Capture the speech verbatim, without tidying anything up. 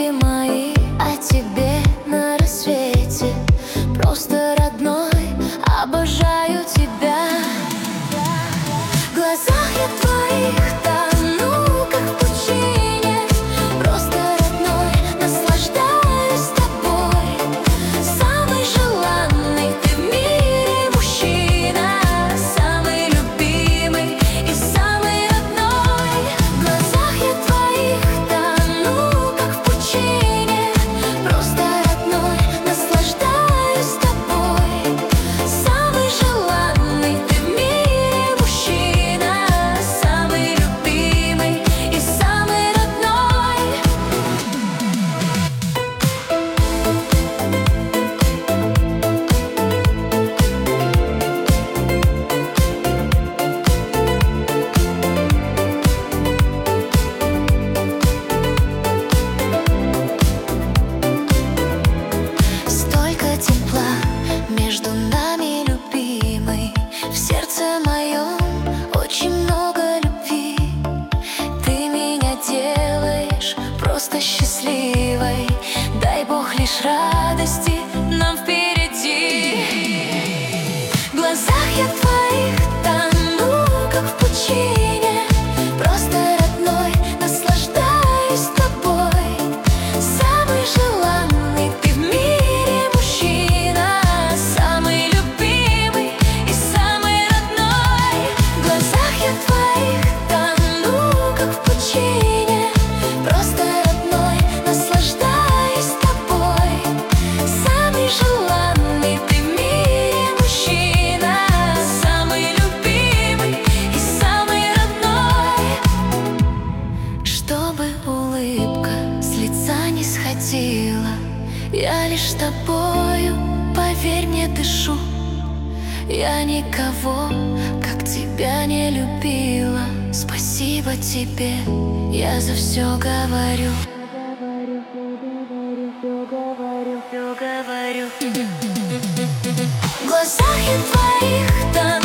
мечты мои о тебе на рассвете. Просто родной, обожаю тебя. В глазах я твоих тону, как в пучине. Просто родной, наслаждаюсь тобой. Самый желанный ты в мире мужчина, самый любимый и самый родной. В глазах я твоих тону, как в пучине. Просто родной, наслаждаюсь тобой. Самый желанный ты в мире мужчина, самый любимый и самый родной. Столько тепла между нами, любимый. В сердце моем очень много любви. Ты меня делаешь просто счастливой. Дай Бог лишь радости нам впереди. В глазах я твоих тону, как в пучине. Просто родной, наслаждаюсь тобой. Самый желанный ты в мире мужчина, самый любимый и самый родной. В глазах я твоих тону, как в пучине. Просто родной, наслаждаюсь тобой. Самый желанный ты в мире мужчина, самый любимый и самый родной. Чтобы улыбка с лица не сходила, я лишь тобою, поверь мне, дышу. Я никого, как тебя, не любила. Спасибо тебе, я за все говорю. В глазах я твоих тону,